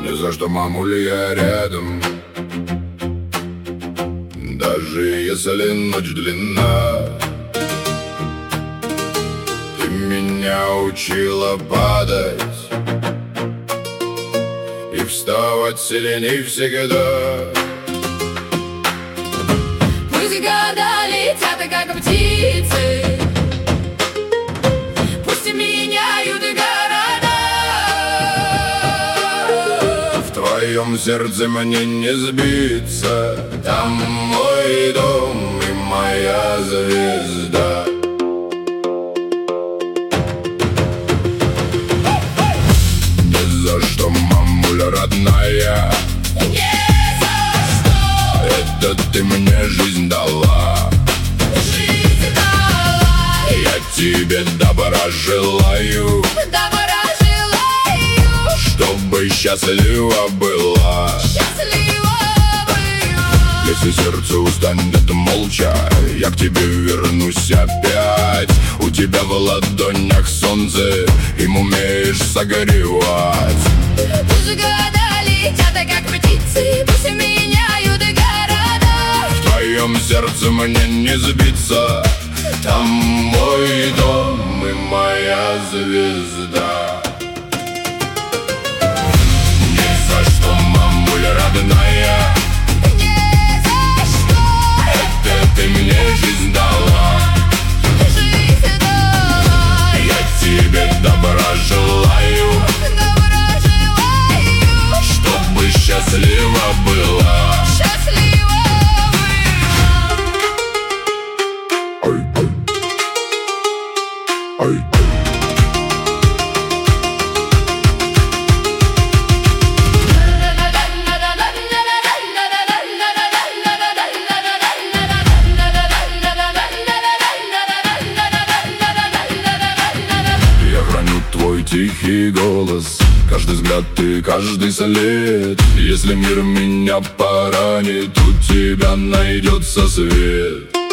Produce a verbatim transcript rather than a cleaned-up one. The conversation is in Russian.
Ни за что, мамуля, я рядом. Даже если ночь длинна. Ты меня учила падать и вставать сильней всегда. Пусть года летят, как птицы, пусть меняют города. В твоем сердце мне не сбиться. Там мой дом и моя звезда. Ни за что, мамуля родная, Не за что это ты мне жизнь дала. жизнь дала. Я тебе добра желаю, Добра желаю, чтобы счастлива была. счастлива была. Если сердце устанет молча, я к тебе вернусь опять. У тебя в ладонях солнце, им умеешь согревать. Пусть года летят, как птицы, пусть меняют города. В твоем сердце мне не сбиться. Там мой дом и моя звезда. Ни за что, мамуля родная, Не за что это ты мне жизнь дала. жизнь дала. Я тебе добра желаю, Добра желаю, чтобы счастлива была. счастлива Ой, ой. Я храню твой тихий голос, каждый взгляд и каждый след. Если мир меня поранит, у тебя найдется свет.